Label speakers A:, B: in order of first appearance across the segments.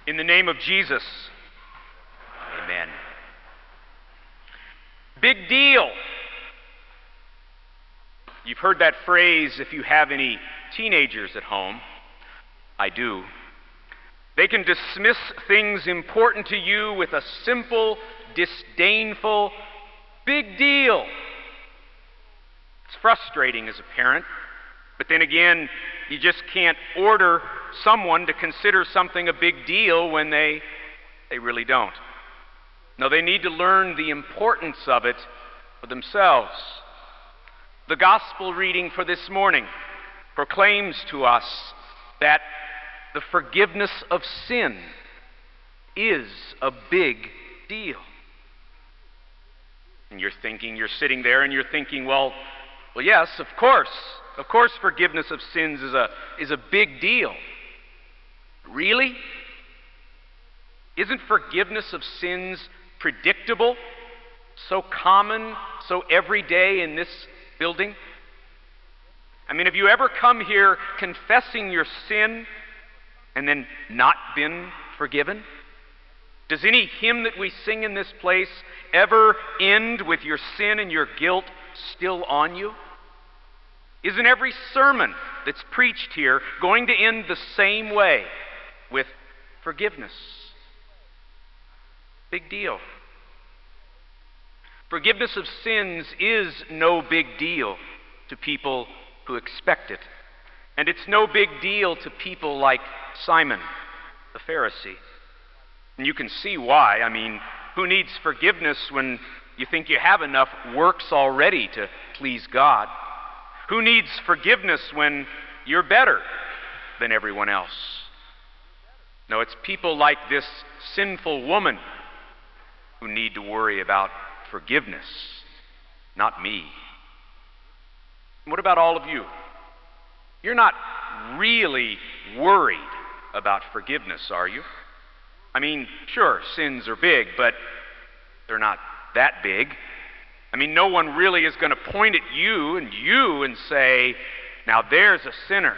A: In the name of Jesus, amen. Big deal. You've heard that phrase if you have any teenagers at home. I do. They can dismiss things important to you with a simple, disdainful, big deal. It's frustrating as a parent, but then again, you just can't order someone to consider something a big deal when they really don't. No, they need to learn the importance of it for themselves. The gospel reading for this morning proclaims to us that the forgiveness of sin is a big deal. And you're sitting there and you're thinking, well, yes, of course forgiveness of sins is a big deal. Really? Isn't forgiveness of sins predictable, so common, so everyday in this building? I mean, have you ever come here confessing your sin and then not been forgiven? Does any hymn that we sing in this place ever end with your sin and your guilt still on you? Isn't every sermon that's preached here going to end the same way, with forgiveness? Big deal. Forgiveness of sins is no big deal to people who expect it. And it's no big deal to people like Simon the Pharisee. And you can see why. I mean, who needs forgiveness when you think you have enough works already to please God? Who needs forgiveness when you're better than everyone else? No, it's people like this sinful woman who need to worry about forgiveness, not me. What about all of you? You're not really worried about forgiveness, are you? I mean, sure, sins are big, but they're not that big. I mean, no one really is going to point at you and say, now there's a sinner.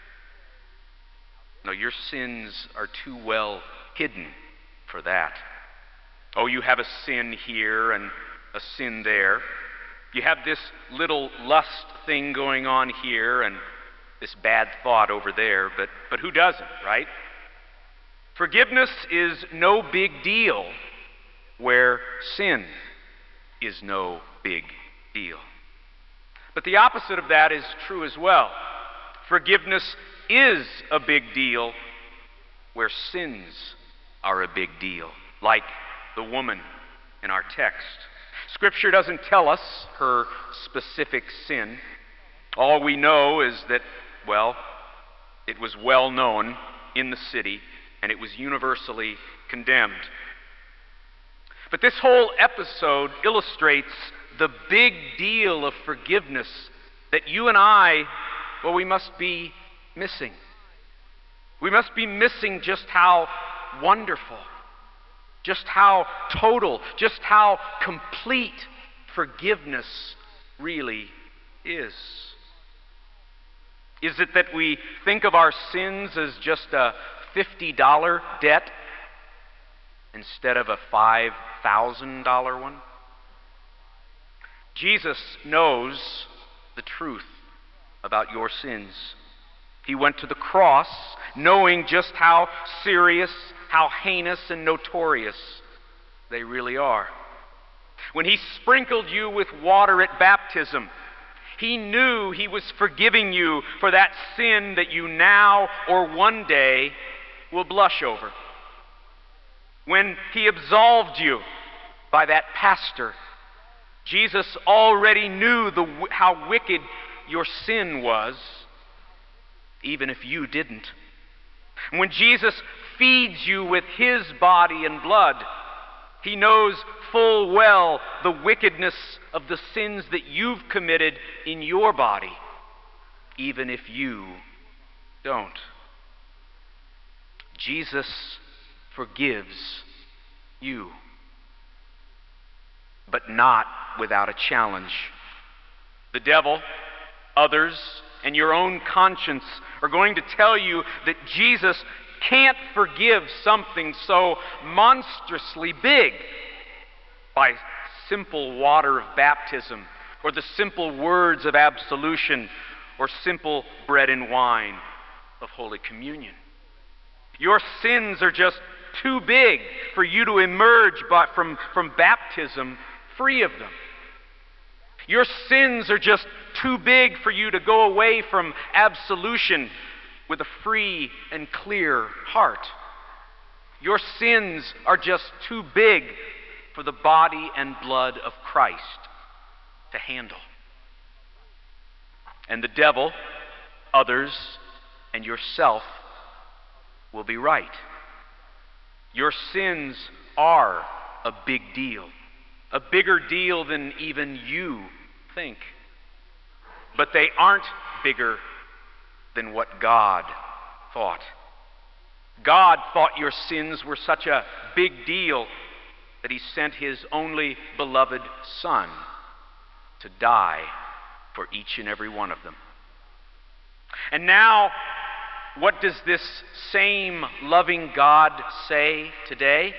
A: No, your sins are too well hidden for that. Oh, you have a sin here and a sin there. You have this little lust thing going on here and this bad thought over there, but who doesn't, right? Forgiveness is no big deal where sin is no big deal. But the opposite of that is true as well. Forgiveness is a big deal where sins are a big deal, like the woman in our text. Scripture doesn't tell us her specific sin. All we know is that, well, it was well known in the city and it was universally condemned. But this whole episode illustrates the big deal of forgiveness that you and I, well, we must be missing. We must be missing just how wonderful, just how total, just how complete forgiveness really is. Is it that we think of our sins as just a $50 debt instead of a $5,000 one? Jesus knows the truth about your sins. He went to the cross knowing just how serious, how heinous and notorious they really are. When he sprinkled you with water at baptism, he knew he was forgiving you for that sin that you now or one day will blush over. When he absolved you by that pastor, Jesus already knew how wicked your sin was, even if you didn't. When Jesus feeds you with his body and blood, he knows full well the wickedness of the sins that you've committed in your body, even if you don't. Jesus forgives you, but not without a challenge. The devil, others, and your own conscience are going to tell you that Jesus can't forgive something so monstrously big by simple water of baptism, or the simple words of absolution, or simple bread and wine of Holy Communion. Your sins are just too big for you to emerge from baptism free of them. Your sins are just too big for you to go away from absolution with a free and clear heart. Your sins are just too big for the body and blood of Christ to handle. And the devil, others, and yourself will be right. Your sins are a big deal, a bigger deal than even you think. But they aren't bigger than what God thought. God thought your sins were such a big deal that He sent His only beloved Son to die for each and every one of them. And now, what does this same loving God say today?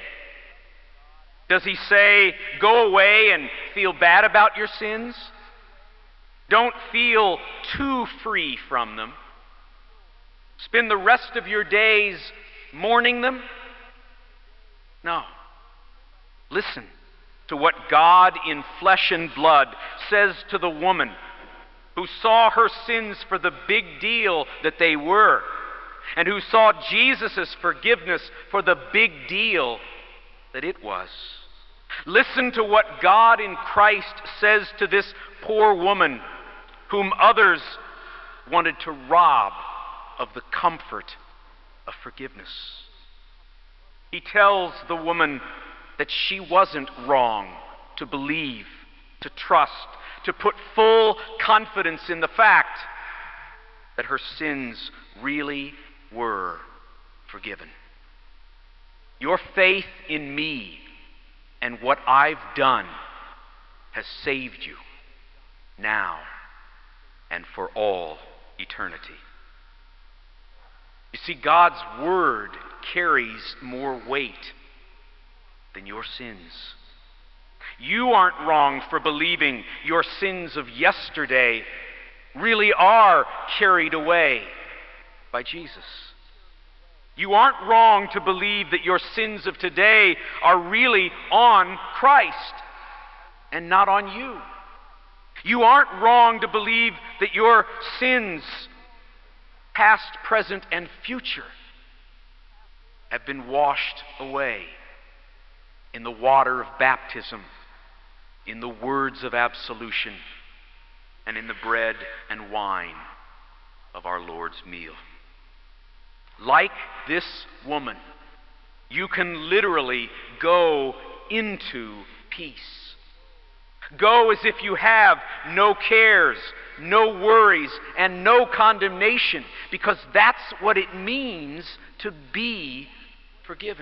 A: Does He say, go away and feel bad about your sins? Don't feel too free from them. Spend the rest of your days mourning them? No. Listen to what God in flesh and blood says to the woman who saw her sins for the big deal that they were, and who saw Jesus' forgiveness for the big deal that it was. Listen to what God in Christ says to this poor woman whom others wanted to rob of the comfort of forgiveness. He tells the woman that she wasn't wrong to believe, to trust, to put full confidence in the fact that her sins really were forgiven. Your faith in me and what I've done has saved you now and for all eternity. You see, God's Word carries more weight than your sins. You aren't wrong for believing your sins of yesterday really are carried away by Jesus. You aren't wrong to believe that your sins of today are really on Christ and not on you. You aren't wrong to believe that your sins, past, present, and future, have been washed away in the water of baptism, in the words of absolution, and in the bread and wine of our Lord's meal. Like this woman, you can literally go into peace. Go as if you have no cares, no worries, and no condemnation, because that's what it means to be forgiven.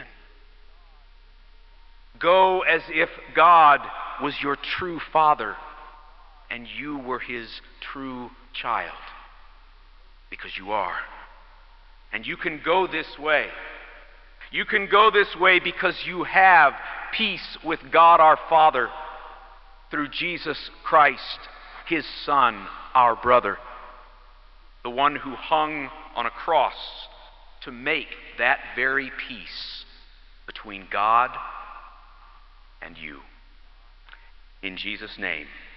A: Go as if God was your true Father and you were His true child, because you are. And you can go this way. You can go this way because you have peace with God our Father through Jesus Christ, His Son, our brother, the one who hung on a cross to make that very peace between God and you. In Jesus' name.